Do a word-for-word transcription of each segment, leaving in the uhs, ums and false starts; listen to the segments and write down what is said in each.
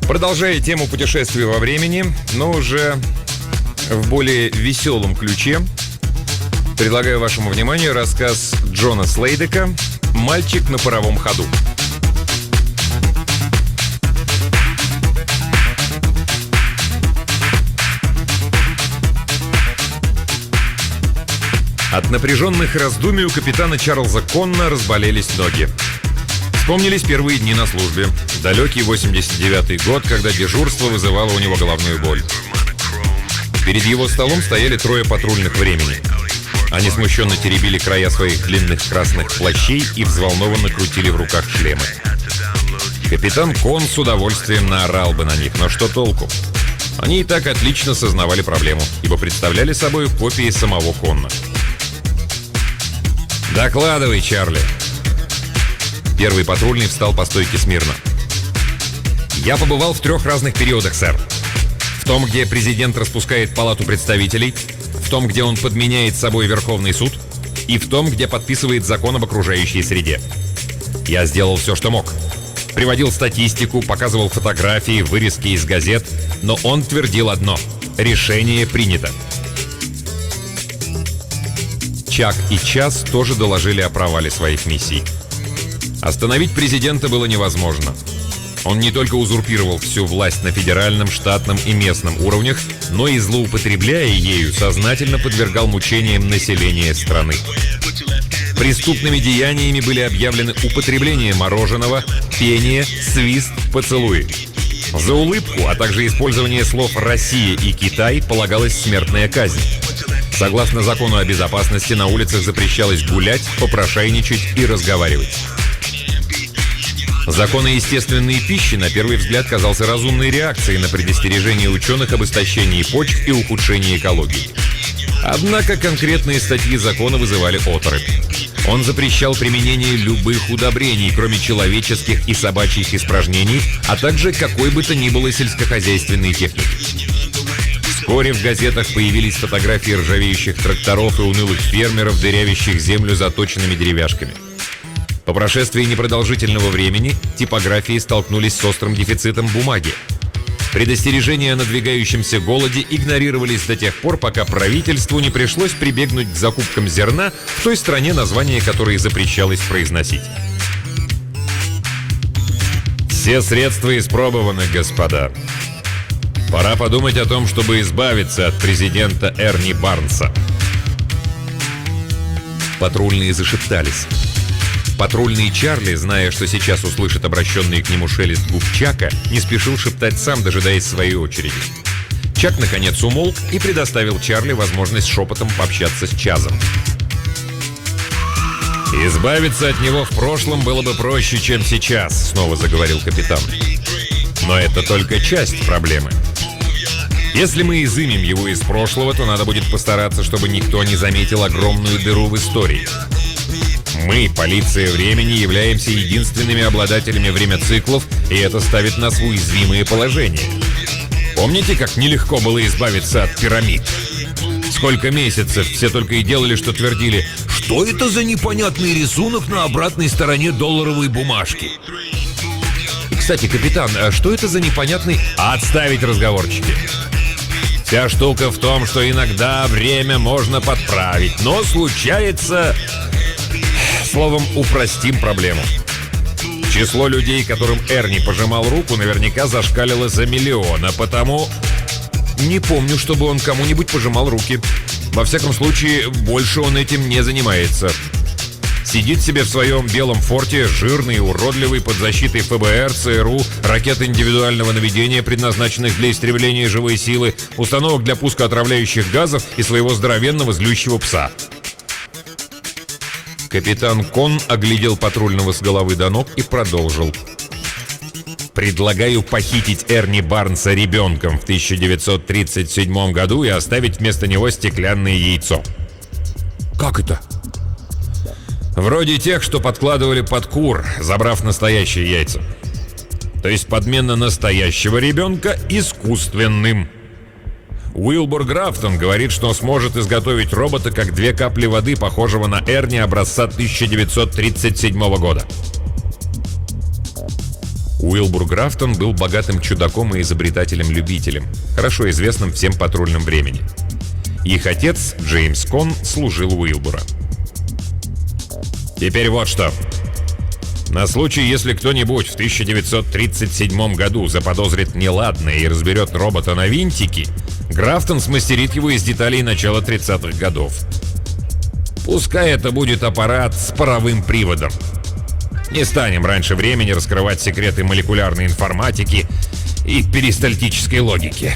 Продолжая тему путешествий во времени, но уже в более веселом ключе, предлагаю вашему вниманию рассказ Джона Слейдека «Мальчик на паровом ходу». От напряженных раздумий у капитана Чарльза Конна разболелись ноги. Вспомнились первые дни на службе. Далекий восемьдесят девятый год, когда дежурство вызывало у него головную боль. Перед его столом стояли трое патрульных времени. Они смущенно теребили края своих длинных красных плащей и взволнованно крутили в руках шлемы. Капитан Конн с удовольствием наорал бы на них, но что толку? Они и так отлично сознавали проблему, ибо представляли собой копии самого Конна. «Докладывай, Чарли!» Первый патрульный встал по стойке смирно. «Я побывал в трех разных периодах, сэр. В том, где президент распускает Палату представителей, в том, где он подменяет собой Верховный суд, и в том, где подписывает закон об окружающей среде. Я сделал все, что мог. Приводил статистику, показывал фотографии, вырезки из газет, но он твердил одно – решение принято». Чак и Час тоже доложили о провале своих миссий. Остановить президента было невозможно. Он не только узурпировал всю власть на федеральном, штатном и местном уровнях, но и, злоупотребляя ею, сознательно подвергал мучениям населения страны. Преступными деяниями были объявлены употребление мороженого, пение, свист, поцелуи. За улыбку, а также использование слов «Россия» и «Китай» полагалась смертная казнь. Согласно закону о безопасности, на улицах запрещалось гулять, попрошайничать и разговаривать. Закон о естественной пище, на первый взгляд, казался разумной реакцией на предостережение ученых об истощении почв и ухудшении экологии. Однако конкретные статьи закона вызывали оторопь. Он запрещал применение любых удобрений, кроме человеческих и собачьих испражнений, а также какой бы то ни было сельскохозяйственной техники. Вскоре в газетах появились фотографии ржавеющих тракторов и унылых фермеров, дырявящих землю заточенными деревяшками. По прошествии непродолжительного времени типографии столкнулись с острым дефицитом бумаги. Предостережения о надвигающемся голоде игнорировались до тех пор, пока правительству не пришлось прибегнуть к закупкам зерна в той стране, название которой запрещалось произносить. Все средства испробованы, господа. Пора подумать о том, чтобы избавиться от президента Эрни Барнса. Патрульные зашептались. Патрульный Чарли, зная, что сейчас услышит обращенный к нему шелест губ Чака, не спешил шептать сам, дожидаясь своей очереди. Чак, наконец, умолк и предоставил Чарли возможность шепотом пообщаться с Чазом. «Избавиться от него в прошлом было бы проще, чем сейчас», — снова заговорил капитан. «Но это только часть проблемы. Если мы изымем его из прошлого, то надо будет постараться, чтобы никто не заметил огромную дыру в истории. Мы, полиция времени, являемся единственными обладателями времяциклов, и это ставит нас в уязвимое положение. Помните, как нелегко было избавиться от пирамид? Сколько месяцев все только и делали, что твердили: «Что это за непонятный рисунок на обратной стороне долларовой бумажки?» Кстати, капитан, а что это за непонятный... Отставить разговорчики. Вся штука в том, что иногда время можно подправить, но случается... Словом, упростим проблему. Число людей, которым Эрни пожимал руку, наверняка зашкалило за миллион, а потому... Не помню, чтобы он кому-нибудь пожимал руки. Во всяком случае, больше он этим не занимается. Сидит себе в своем белом форте, жирный и уродливый, под защитой эф бэ эр, цэ эр у, ракет индивидуального наведения, предназначенных для истребления живой силы, установок для пуска отравляющих газов и своего здоровенного злющего пса. Капитан Конн оглядел патрульного с головы до ног и продолжил. «Предлагаю похитить Эрни Барнса ребенком в тысяча девятьсот тридцать седьмом году и оставить вместо него стеклянное яйцо». «Как это?» «Вроде тех, что подкладывали под кур, забрав настоящие яйца. То есть подмена настоящего ребенка искусственным. Уилбур Графтон говорит, что сможет изготовить робота как две капли воды, похожего на Эрни образца тысяча девятьсот тридцать седьмого года». Уилбур Графтон был богатым чудаком и изобретателем-любителем, хорошо известным всем патрульным времени. Их отец, Джеймс Конн, служил у Уилбура. Теперь вот что. На случай, если кто-нибудь в тысяча девятьсот тридцать седьмом году заподозрит неладное и разберет робота на винтики, Графтон смастерит его из деталей начала тридцатых годов. Пускай это будет аппарат с паровым приводом. Не станем раньше времени раскрывать секреты молекулярной информатики и перистальтической логики.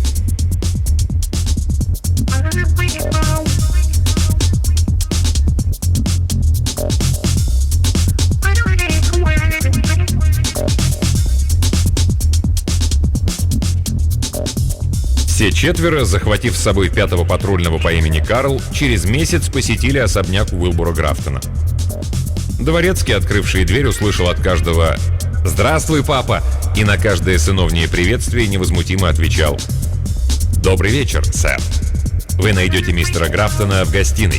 Все четверо, захватив с собой пятого патрульного по имени Карл, через месяц посетили особняк Уилбура Графтона. Дворецкий, открывший дверь, услышал от каждого «Здравствуй, папа!» и на каждое сыновнее приветствие невозмутимо отвечал «Добрый вечер, сэр. Вы найдете мистера Графтона в гостиной».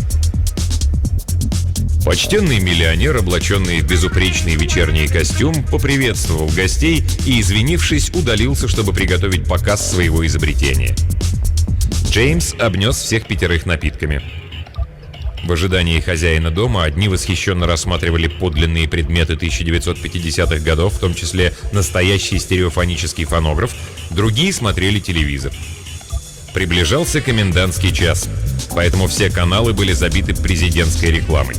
Почтенный миллионер, облаченный в безупречный вечерний костюм, поприветствовал гостей и, извинившись, удалился, чтобы приготовить показ своего изобретения. Джеймс обнес всех пятерых напитками. В ожидании хозяина дома одни восхищенно рассматривали подлинные предметы тысяча девятьсот пятидесятых годов, в том числе настоящий стереофонический фонограф, другие смотрели телевизор. Приближался комендантский час, поэтому все каналы были забиты президентской рекламой.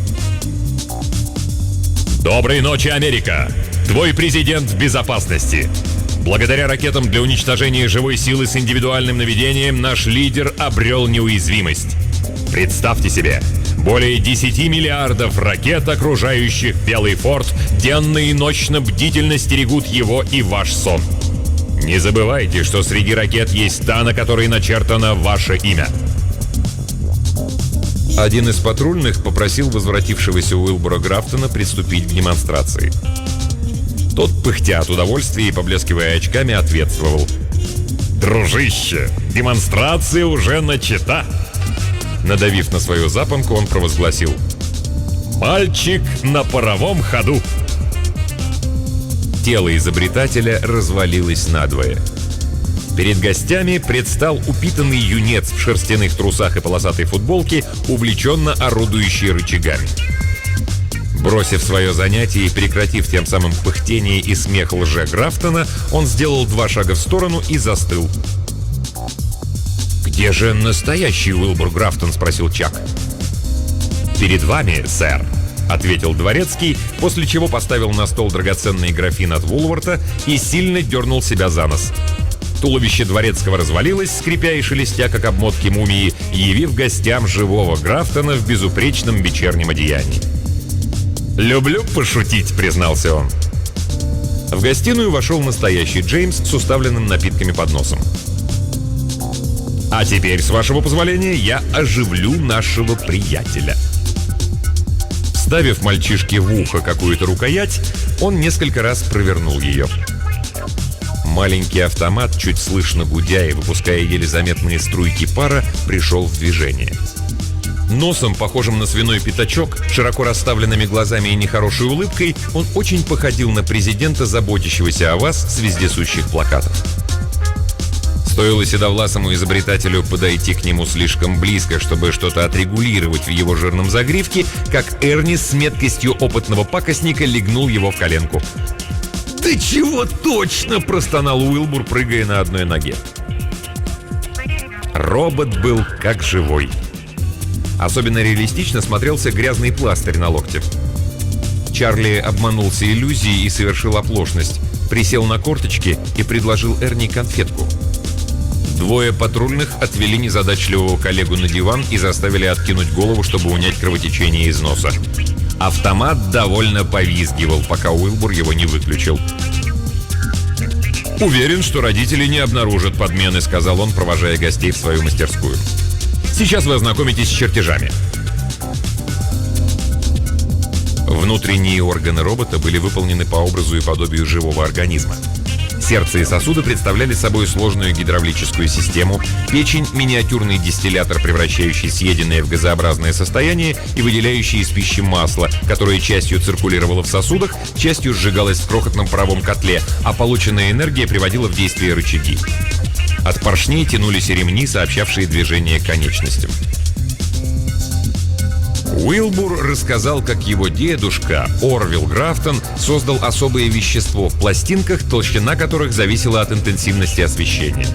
«Доброй ночи, Америка! Твой президент в безопасности! Благодаря ракетам для уничтожения живой силы с индивидуальным наведением наш лидер обрел неуязвимость. Представьте себе, более десяти миллиардов ракет, окружающих Белый форт, денно и ночно бдительно стерегут его и ваш сон. Не забывайте, что среди ракет есть та, на которой начертано ваше имя». Один из патрульных попросил возвратившегося Уилбура Графтона приступить к демонстрации. Тот, пыхтя от удовольствия и поблескивая очками, ответствовал: «Дружище, демонстрация уже начата!» Надавив на свою запонку, он провозгласил: «Мальчик на паровом ходу!» Тело изобретателя развалилось надвое. Перед гостями предстал упитанный юнец в шерстяных трусах и полосатой футболке, увлеченно орудующий рычагами. Бросив свое занятие и прекратив тем самым пыхтение и смех лже-Графтона, он сделал два шага в сторону и застыл. «Где же настоящий Уилбур Графтон?» — спросил Чак. «Перед вами, сэр», — ответил дворецкий, после чего поставил на стол драгоценный графин от Вулварта и сильно дернул себя за нос. Туловище дворецкого развалилось, скрипя и шелестя, как обмотки мумии, явив гостям живого Графтона в безупречном вечернем одеянии. «Люблю пошутить», — признался он. В гостиную вошел настоящий Джеймс с уставленным напитками под носом. «А теперь, с вашего позволения, я оживлю нашего приятеля». Вставив мальчишке в ухо какую-то рукоять, он несколько раз провернул ее. Маленький автомат, чуть слышно гудя и выпуская еле заметные струйки пара, пришел в движение. Носом, похожим на свиной пятачок, широко расставленными глазами и нехорошей улыбкой, он очень походил на президента, заботящегося о вас с вездесущих плакатов. Стоило седовласому изобретателю подойти к нему слишком близко, чтобы что-то отрегулировать в его жирном загривке, как Эрни с меткостью опытного пакостника легнул его в коленку. «Ты чего точно?» – простонал Уилбур, прыгая на одной ноге. Робот был как живой. Особенно реалистично смотрелся грязный пластырь на локте. Чарли обманулся иллюзией и совершил оплошность. Присел на корточки и предложил Эрни конфетку. Двое патрульных отвели незадачливого коллегу на диван и заставили откинуть голову, чтобы унять кровотечение из носа. Автомат довольно повизгивал, пока Уилбур его не выключил. «Уверен, что родители не обнаружат подмены», — сказал он, провожая гостей в свою мастерскую. «Сейчас вы ознакомитесь с чертежами». Внутренние органы робота были выполнены по образу и подобию живого организма. Сердце и сосуды представляли собой сложную гидравлическую систему, печень — миниатюрный дистиллятор, превращающий съеденное в газообразное состояние и выделяющий из пищи масло, которое частью циркулировало в сосудах, частью сжигалось в крохотном паровом котле, а полученная энергия приводила в действие рычаги. От поршней тянулись ремни, сообщавшие движение конечностям. Уилбур рассказал, как его дедушка Орвилл Графтон создал особое вещество в пластинках, толщина которых зависела от интенсивности освещения.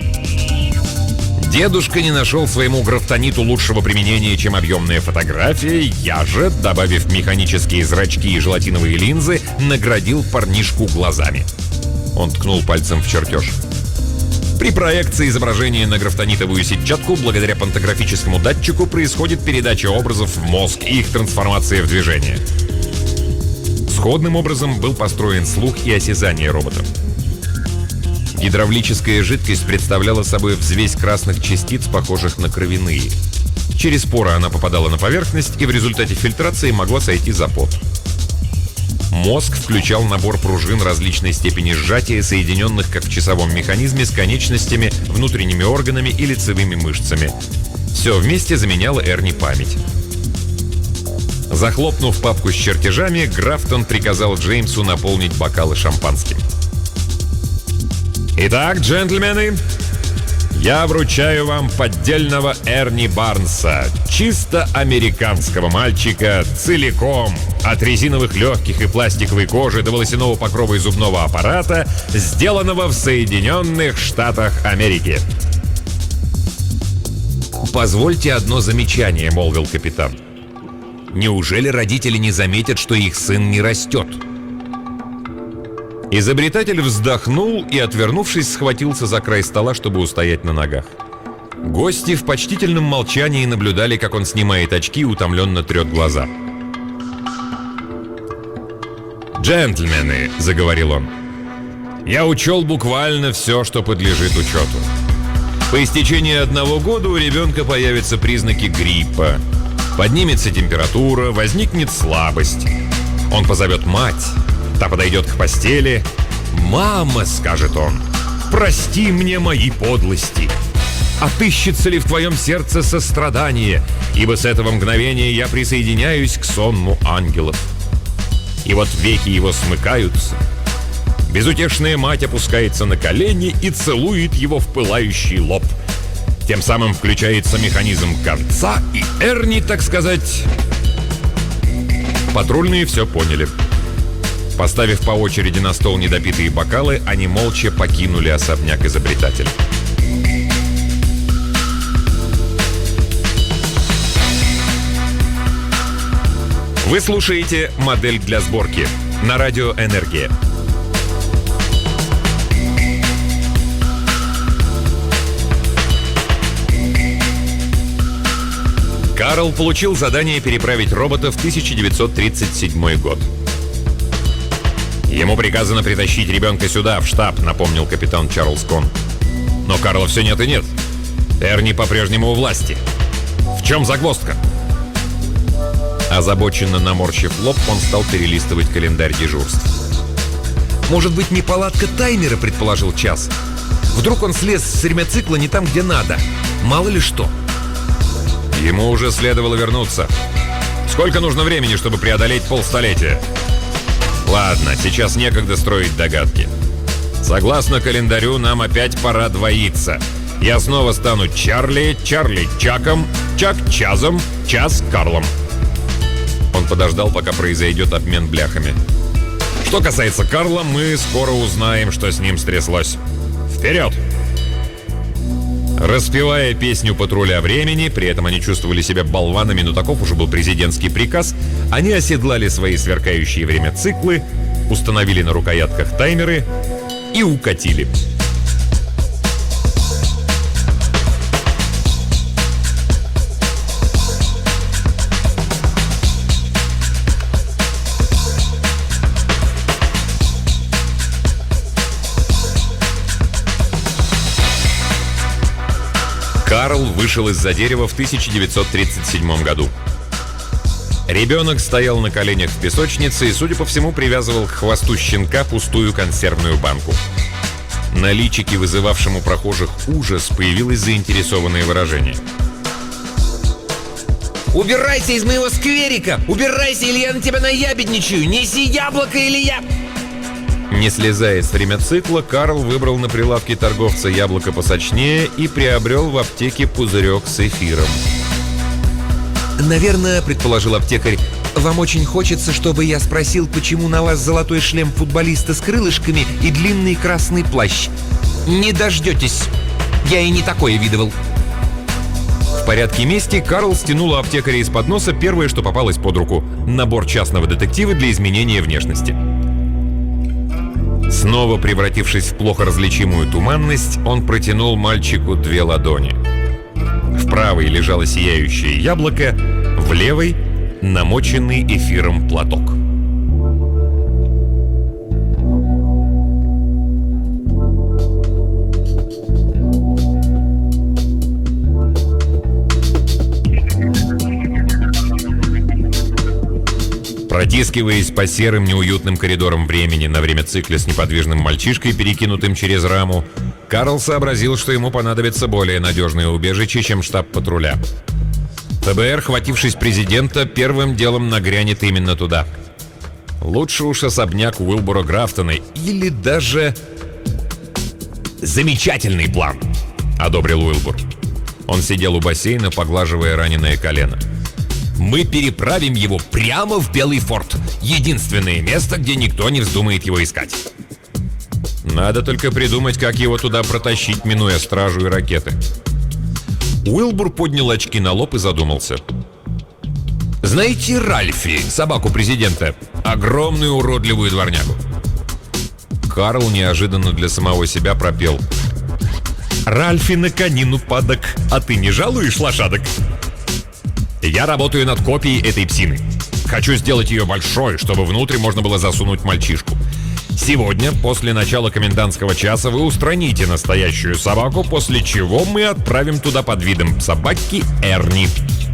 Дедушка не нашел своему графтониту лучшего применения, чем объемная фотография. Я же, добавив механические зрачки и желатиновые линзы, наградил парнишку глазами. Он ткнул пальцем в чертеж. При проекции изображения на графтонитовую сетчатку благодаря пантографическому датчику происходит передача образов в мозг и их трансформация в движение. Сходным образом был построен слух и осязание робота. Гидравлическая жидкость представляла собой взвесь красных частиц, похожих на кровяные. Через поры она попадала на поверхность и в результате фильтрации могла сойти за пот. Мозг включал набор пружин различной степени сжатия, соединенных как в часовом механизме с конечностями, внутренними органами и лицевыми мышцами. Все вместе заменяло Эрни память. Захлопнув папку с чертежами, Графтон приказал Джеймсу наполнить бокалы шампанским. «Итак, джентльмены, я вручаю вам поддельного Эрни Барнса, чисто американского мальчика, целиком, от резиновых легких и пластиковой кожи до волосяного покрова и зубного аппарата, сделанного в Соединенных Штатах Америки». «Позвольте одно замечание», — молвил капитан. «Неужели родители не заметят, что их сын не растет?» Изобретатель вздохнул и, отвернувшись, схватился за край стола, чтобы устоять на ногах. Гости в почтительном молчании наблюдали, как он снимает очки и утомленно трет глаза. «Джентльмены», — заговорил он, — «я учел буквально все, что подлежит учету. По истечении одного года у ребенка появятся признаки гриппа. Поднимется температура, возникнет слабость. Он позовет мать. Та подойдет к постели. «Мама», — скажет он, — «прости мне мои подлости. Отыщется ли в твоем сердце сострадание, ибо с этого мгновения я присоединяюсь к сонму ангелов». И вот веки его смыкаются. Безутешная мать опускается на колени и целует его в пылающий лоб. Тем самым включается механизм конца, и Эрни, так сказать... Патрульные все поняли. Поставив по очереди на стол недопитые бокалы, они молча покинули особняк изобретателя. Вы слушаете «Модель для сборки» на радио «Энергия». Карл получил задание переправить робота в тысяча девятьсот тридцать седьмой год. «Ему приказано притащить ребенка сюда, в штаб», — напомнил капитан Чарльз Кон. Но Карла все нет и нет. Эрни по-прежнему у власти. В чем загвоздка? Озабоченно наморщив лоб, он стал перелистывать календарь дежурств. «Может быть, неполадка таймера», — предположил Час. «Вдруг он слез с ремоцикла не там, где надо. Мало ли что». Ему уже следовало вернуться. Сколько нужно времени, чтобы преодолеть полстолетия? Ладно, сейчас некогда строить догадки. Согласно календарю, нам опять пора двоиться. Я снова стану Чарли, Чарли Чаком, Чак Чазом, Час Карлом. Он подождал, пока произойдет обмен бляхами. Что касается Карла, мы скоро узнаем, что с ним стряслось. Вперед! Распевая песню патруля времени, при этом они чувствовали себя болванами, но таков уже был президентский приказ, они оседлали свои сверкающие время-циклы, установили на рукоятках таймеры и укатили. Карл вышел из-за дерева в тысяча девятьсот тридцать седьмом году. Ребенок стоял на коленях в песочнице и, судя по всему, привязывал к хвосту щенка пустую консервную банку. На личике, вызывавшем у прохожих ужас, появилось заинтересованное выражение. «Убирайся из моего скверика! Убирайся, или я на тебя наябедничаю! Неси яблоко, или я...» Не слезая с ремоцикла, Карл выбрал на прилавке торговца яблоко посочнее и приобрел в аптеке пузырек с эфиром. «Наверное, — предположил аптекарь, — вам очень хочется, чтобы я спросил, почему на вас золотой шлем футболиста с крылышками и длинный красный плащ. Не дождетесь. Я и не такое видывал». В порядке мести Карл стянул у аптекаря из-под носа первое, что попалось под руку — набор частного детектива для изменения внешности. Снова превратившись в плохо различимую туманность, он протянул мальчику две ладони. В правой лежало сияющее яблоко, в левой — намоченный эфиром платок. Протискиваясь по серым неуютным коридорам времени на время цикла с неподвижным мальчишкой, перекинутым через раму, Карл сообразил, что ему понадобится более надежное убежище, чем штаб патруля. ФБР, хватившись президента, первым делом нагрянет именно туда. Лучше уж особняк Уилбура Графтона или даже... «Замечательный план!» — одобрил Уилбур. Он сидел у бассейна, поглаживая раненое колено. «Мы переправим его прямо в Белый форт. Единственное место, где никто не вздумает его искать. Надо только придумать, как его туда протащить, минуя стражу и ракеты». Уилбур поднял очки на лоб и задумался. «Знаете Ральфи, собаку президента? Огромную уродливую дворнягу?» Карл неожиданно для самого себя пропел: «Ральфи на конину падок, а ты не жалуешь лошадок?» «Я работаю над копией этой псины. Хочу сделать ее большой, чтобы внутрь можно было засунуть мальчишку. Сегодня, после начала комендантского часа, вы устраните настоящую собаку, после чего мы отправим туда под видом собаки Эрни».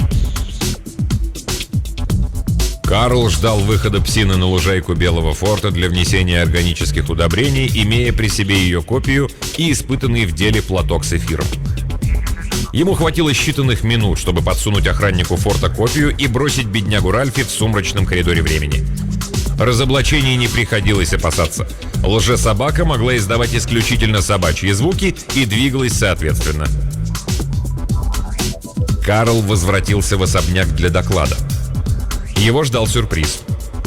Карл ждал выхода псины на лужайку Белого форта для внесения органических удобрений, имея при себе ее копию и испытанный в деле платок с эфиром. Ему хватило считанных минут, чтобы подсунуть охраннику форта копию и бросить беднягу Ральфи в сумрачном коридоре времени. Разоблачений не приходилось опасаться. Лже-собака могла издавать исключительно собачьи звуки и двигалась соответственно. Карл возвратился в особняк для доклада. Его ждал сюрприз.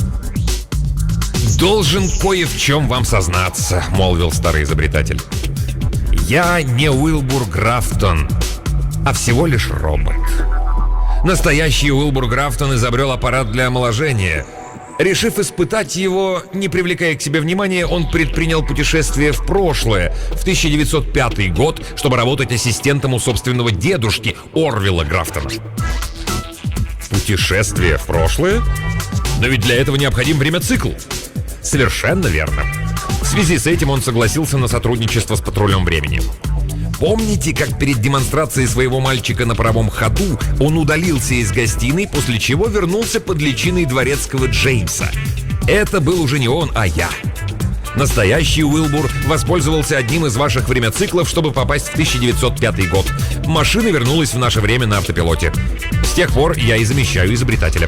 «Должен кое в чем вам сознаться», — молвил старый изобретатель. «Я не Уилбур Графтон, а всего лишь робот. Настоящий Уилбур Графтон изобрел аппарат для омоложения. Решив испытать его, не привлекая к себе внимания, он предпринял путешествие в прошлое, в тысяча девятьсот пятый год, чтобы работать ассистентом у собственного дедушки Орвилла Графтона». Путешествие в прошлое? Но ведь для этого необходим время-цикл. Совершенно верно. В связи с этим он согласился на сотрудничество с патрулем времени. Помните, как перед демонстрацией своего мальчика на паровом ходу он удалился из гостиной, после чего вернулся под личиной дворецкого Джеймса? Это был уже не он, а я. Настоящий Уилбур воспользовался одним из ваших времяциклов, чтобы попасть в тысяча девятьсот пятый год. Машина вернулась в наше время на автопилоте. С тех пор я и замещаю изобретателя.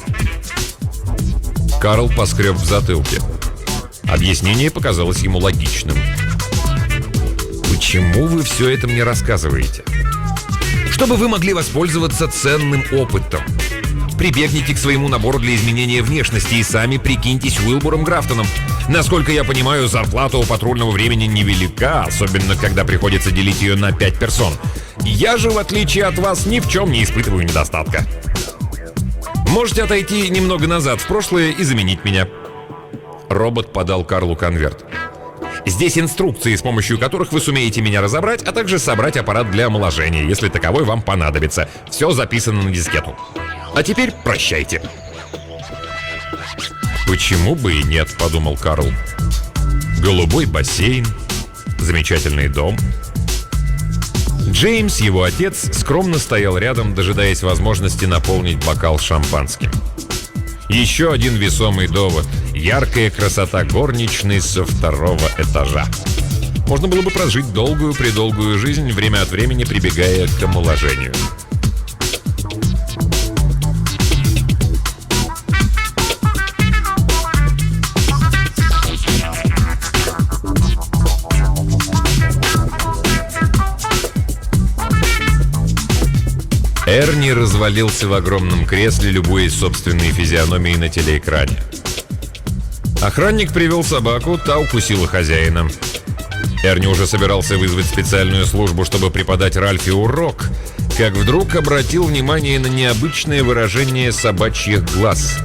Карл поскреб в затылке. Объяснение показалось ему логичным. «Почему вы все это мне рассказываете?» «Чтобы вы могли воспользоваться ценным опытом. Прибегните к своему набору для изменения внешности и сами прикиньтесь Уилбуром Графтоном. Насколько я понимаю, зарплата у патрульного времени невелика, особенно когда приходится делить ее на пять персон. Я же, в отличие от вас, ни в чем не испытываю недостатка. Можете отойти немного назад в прошлое и заменить меня». Робот подал Карлу конверт. «Здесь инструкции, с помощью которых вы сумеете меня разобрать, а также собрать аппарат для омоложения, если таковой вам понадобится. Все записано на дискету. А теперь прощайте». «Почему бы и нет», — подумал Карл. «Голубой бассейн, замечательный дом». Джеймс, его отец, скромно стоял рядом, дожидаясь возможности наполнить бокал шампанским. Еще один весомый довод — яркая красота горничной со второго этажа. можно было бы прожить долгую-предолгую жизнь, время от времени прибегая к омоложению. Эрни развалился в огромном кресле, любуясь собственной физиономией на телеэкране. Охранник привел собаку, та укусила хозяина. Эрни уже собирался вызвать специальную службу, чтобы преподать Ральфи урок, как вдруг обратил внимание на необычное выражение собачьих глаз.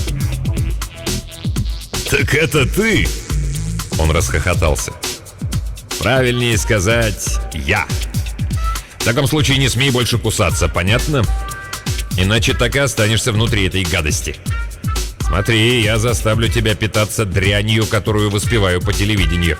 «Так это ты?» Он расхохотался. «Правильнее сказать «я». В таком случае не смей больше кусаться, понятно? Иначе так и останешься внутри этой гадости. Смотри, я заставлю тебя питаться дрянью, которую воспеваю по телевидению».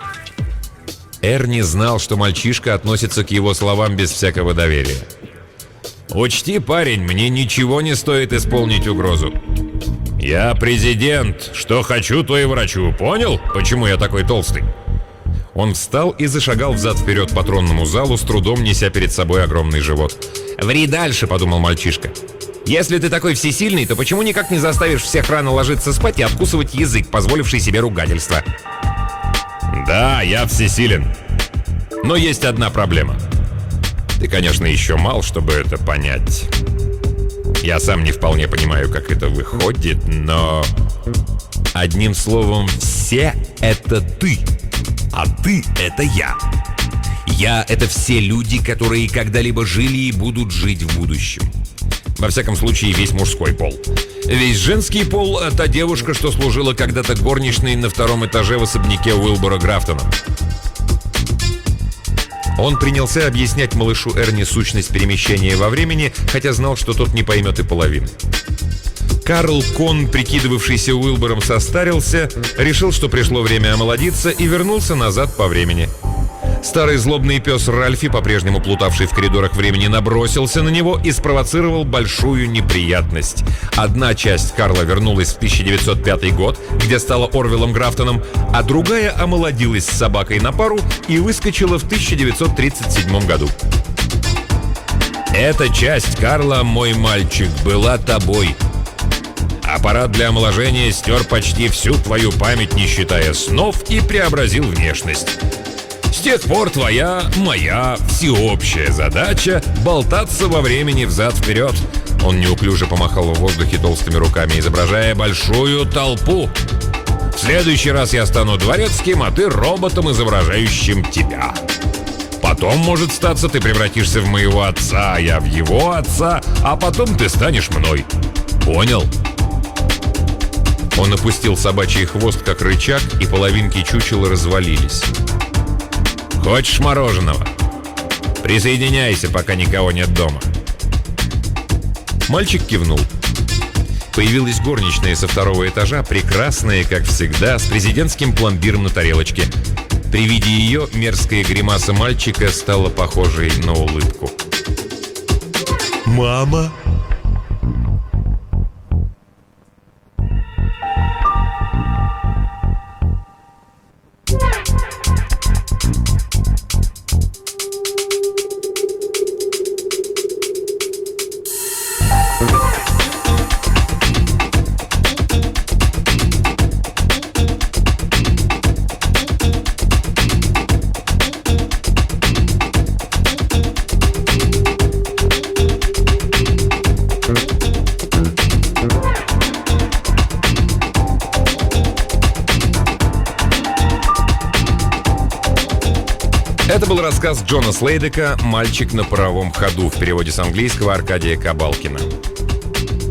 Эрни знал, что мальчишка относится к его словам без всякого доверия. «Учти, парень, мне ничего не стоит исполнить угрозу. Я президент, что хочу, то и врачу. Понял, почему я такой толстый?» Он встал и зашагал взад-вперед по тронному залу, с трудом неся перед собой огромный живот. «Ври дальше», — подумал мальчишка. «Если ты такой всесильный, то почему никак не заставишь всех рано ложиться спать и откусывать язык, позволивший себе ругательство?» «Да, я всесилен. Но есть одна проблема. Ты, конечно, еще мал, чтобы это понять. Я сам не вполне понимаю, как это выходит, но... Одним словом, все — это ты. А ты — это я. Я — это все люди, которые когда-либо жили и будут жить в будущем. Во всяком случае, весь мужской пол. Весь женский пол — та девушка, что служила когда-то горничной на втором этаже в особняке Уилбора Графтона. Он принялся объяснять малышу Эрни сущность перемещения во времени, хотя знал, что тот не поймет и половины. Карл Кон, прикидывавшийся Уилбором, состарился, решил, что пришло время омолодиться, и вернулся назад по времени. Старый злобный пес Ральфи, по-прежнему плутавший в коридорах времени, набросился на него и спровоцировал большую неприятность. Одна часть Карла вернулась в тысяча девятьсот пятый год, где стала Орвиллом Графтоном, а другая омолодилась с собакой на пару и выскочила в тысяча девятьсот тридцать седьмом году. Эта часть Карла, мой мальчик, была тобой. Аппарат для омоложения стер почти всю твою память, не считая снов, и преобразил внешность. С тех пор твоя, моя, всеобщая задача — болтаться во времени взад-вперед. Он неуклюже помахал в воздухе толстыми руками, изображая большую толпу. В следующий раз я стану дворецким, а ты роботом, изображающим тебя. Потом, может статься, ты превратишься в моего отца, а я в его отца, а потом ты станешь мной. Понял? Он опустил собачий хвост, как рычаг, и половинки чучела развалились. «Хочешь мороженого? Присоединяйся, пока никого нет дома». Мальчик кивнул. Появилась горничная со второго этажа, прекрасная, как всегда, с президентским пломбиром на тарелочке. При виде ее мерзкая гримаса мальчика стала похожей на улыбку. «Мама?» Это был рассказ Джона Слейдека «Мальчик на паровом ходу» в переводе с английского Аркадия Кабалкина.